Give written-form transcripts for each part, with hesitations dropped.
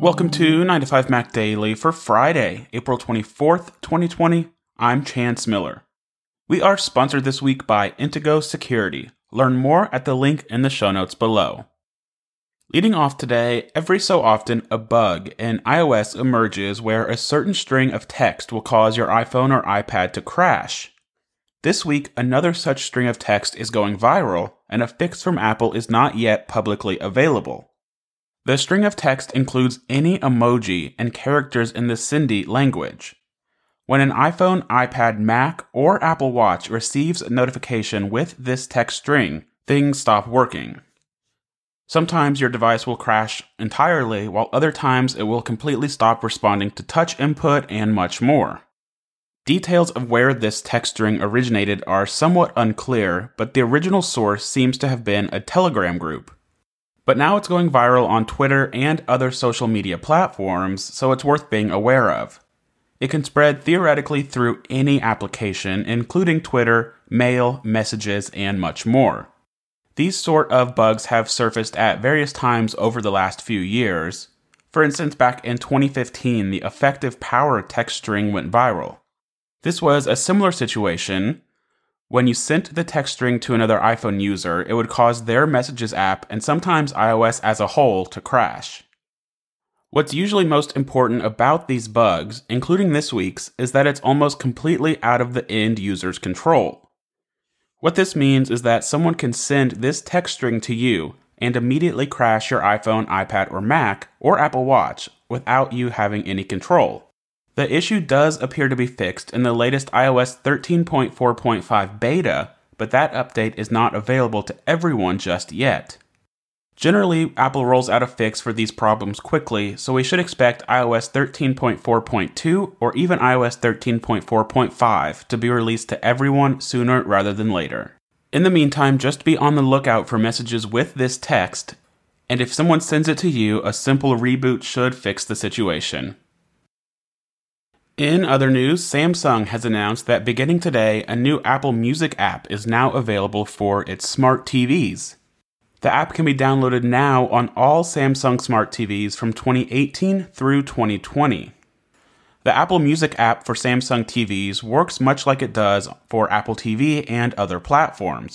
Welcome to 9 to 5 Mac Daily for Friday, April 24th, 2020. I'm Chance Miller. We are sponsored this week by Intego Security. Learn more at the link in the show notes below. Leading off today, every so often a bug in iOS emerges where a certain string of text will cause your iPhone or iPad to crash. This week, another such string of text is going viral, and a fix from Apple is not yet publicly available. The string of text includes any emoji and characters in the Sindhi language. When an iPhone, iPad, Mac, or Apple Watch receives a notification with this text string, things stop working. Sometimes your device will crash entirely, while other times it will completely stop responding to touch input and much more. Details of where this text string originated are somewhat unclear, but the original source seems to have been a Telegram group. But now it's going viral on Twitter and other social media platforms, so it's worth being aware of. It can spread theoretically through any application, including Twitter, Mail, Messages, and much more. These sort of bugs have surfaced at various times over the last few years. For instance, back in 2015, the Effective Power text string went viral. This was a similar situation. When you sent the text string to another iPhone user, it would cause their Messages app and sometimes iOS as a whole to crash. What's usually most important about these bugs, including this week's, is that it's almost completely out of the end user's control. What this means is that someone can send this text string to you and immediately crash your iPhone, iPad, or Mac, or Apple Watch without you having any control. The issue does appear to be fixed in the latest iOS 13.4.5 beta, but that update is not available to everyone just yet. Generally, Apple rolls out a fix for these problems quickly, so we should expect iOS 13.4.2 or even iOS 13.4.5 to be released to everyone sooner rather than later. In the meantime, just be on the lookout for messages with this text, and if someone sends it to you, a simple reboot should fix the situation. In other news, Samsung has announced that beginning today, a new Apple Music app is now available for its smart TVs. The app can be downloaded now on all Samsung smart TVs from 2018 through 2020. The Apple Music app for Samsung TVs works much like it does for Apple TV and other platforms.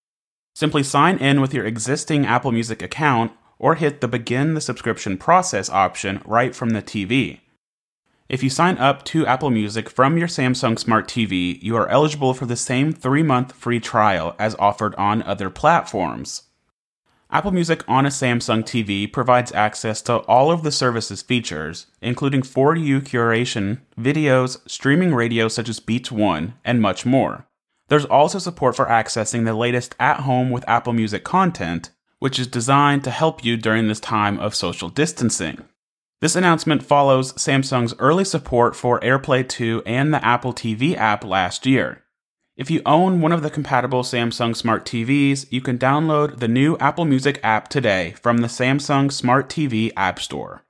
Simply sign in with your existing Apple Music account or hit the Begin the Subscription Process option right from the TV. If you sign up to Apple Music from your Samsung Smart TV, you are eligible for the same 3-month free trial as offered on other platforms. Apple Music on a Samsung TV provides access to all of the service's features, including For You curation, videos, streaming radio such as Beats One, and much more. There's also support for accessing the latest at-home with Apple Music content, which is designed to help you during this time of social distancing. This announcement follows Samsung's early support for AirPlay 2 and the Apple TV app last year. If you own one of the compatible Samsung Smart TVs, you can download the new Apple Music app today from the Samsung Smart TV App Store.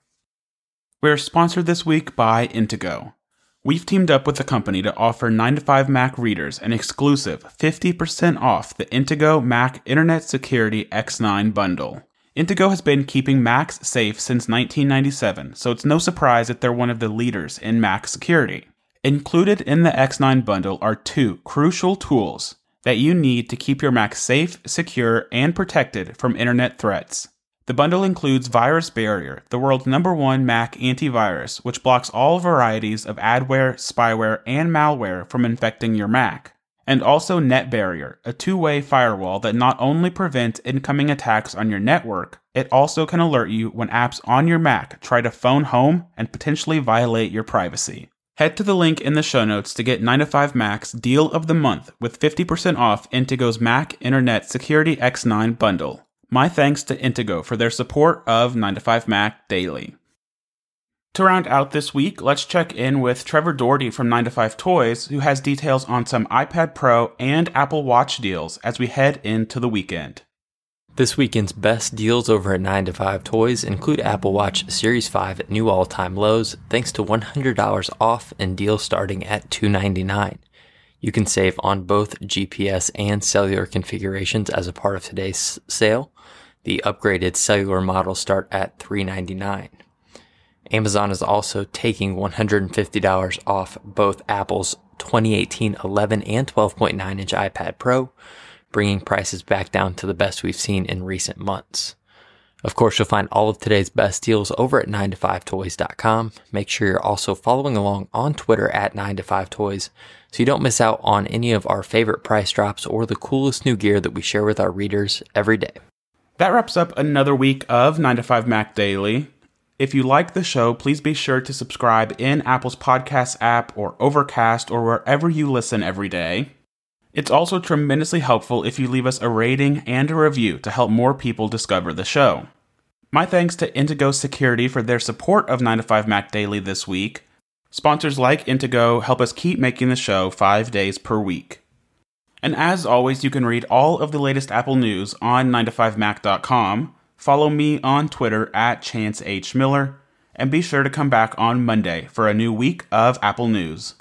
We're sponsored this week by Intego. We've teamed up with the company to offer 9 to 5 Mac readers an exclusive 50% off the Intego Mac Internet Security X9 bundle. Intego has been keeping Macs safe since 1997, so it's no surprise that they're one of the leaders in Mac security. Included in the X9 bundle are 2 crucial tools that you need to keep your Mac safe, secure, and protected from internet threats. The bundle includes Virus Barrier, the world's #1 Mac antivirus, which blocks all varieties of adware, spyware, and malware from infecting your Mac. And also Net Barrier, a 2-way firewall that not only prevents incoming attacks on your network, it also can alert you when apps on your Mac try to phone home and potentially violate your privacy. Head to the link in the show notes to get 9 to 5 Mac's Deal of the Month with 50% off Intego's Mac Internet Security X9 bundle. My thanks to Intego for their support of 9 to 5 Mac Daily. To round out this week, let's check in with Trevor Doherty from 9 to 5 Toys, who has details on some iPad Pro and Apple Watch deals as we head into the weekend. This weekend's best deals over at 9 to 5 Toys include Apple Watch Series 5 at new all-time lows, thanks to $100 off and deals starting at $299. You can save on both GPS and cellular configurations as a part of today's sale. The upgraded cellular models start at $399. Amazon is also taking $150 off both Apple's 2018 11 and 12.9-inch iPad Pro, bringing prices back down to the best we've seen in recent months. Of course, you'll find all of today's best deals over at 9to5toys.com. Make sure you're also following along on Twitter at 9to5toys so you don't miss out on any of our favorite price drops or the coolest new gear that we share with our readers every day. That wraps up another week of 9to5Mac Daily. If you like the show, please be sure to subscribe in Apple's podcast app or Overcast or wherever you listen every day. It's also tremendously helpful if you leave us a rating and a review to help more people discover the show. My thanks to Intego Security for their support of 9to5Mac Daily this week. Sponsors like Intego help us keep making the show 5 days per week. And as always, you can read all of the latest Apple news on 9to5mac.com. Follow me on Twitter at Chance H. Miller, and be sure to come back on Monday for a new week of Apple news.